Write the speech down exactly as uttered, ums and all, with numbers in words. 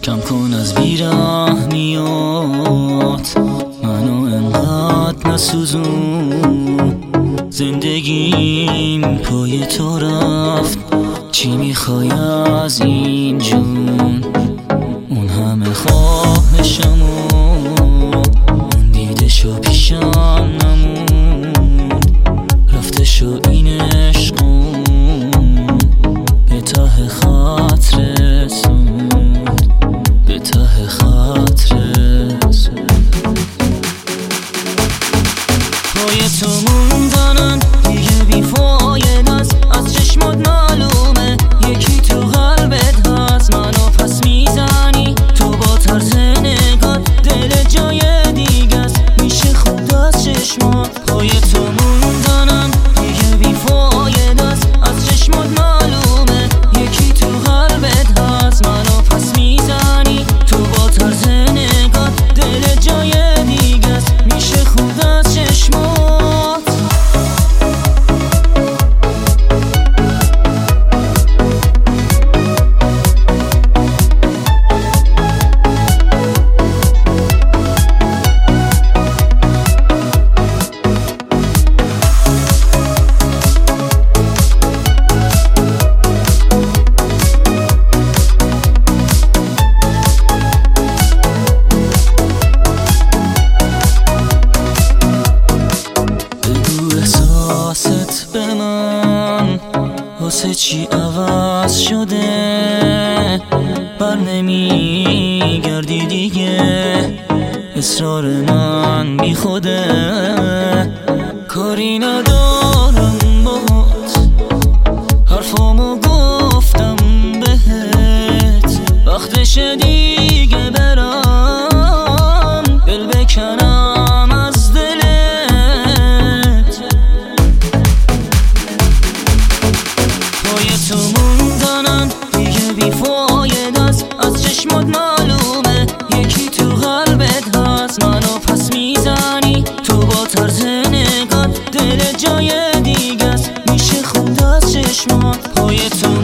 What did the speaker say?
کم کن از بیرحمیات، منو انقدر نسوزون. زندگیم پای تو رفت، چی میخوای از این جون؟ اون همه خواهشمو اون دیده شو پیشم نموند، رفته شو این عشقون به ته خط رسوند، به ته خط رسوند. پای تو موندنم دیگه بیفایده است، از چشمات معلومه یکی تو قلبت هست. منو پس میزنی تو با طرز نگات، دل جای دیگه است میشه خود از چشمات. پای تو موندنم دیگه بیفایده است، از چشمات معلومه یکی تو قلبت هست. منو پس میزنی تو با طرز نگات، دل جای دیگه است میشه خود از چشمات. احساست به من واسه چی عوض شده؟ بر نمیگردی دیگه، اصرار من بی خوده. کاری ندارم باهات، حرفامو گفتم بهت، وقتشه دیگه برم دل بکنم از دلت. پای تو موندنم دیگه بیفایده است، از چشمات معلومه یکی تو قلبت هست. منو پس میزنی تو با طرز نگات، دل جای دیگه است میشه خود از چشمات. پای تو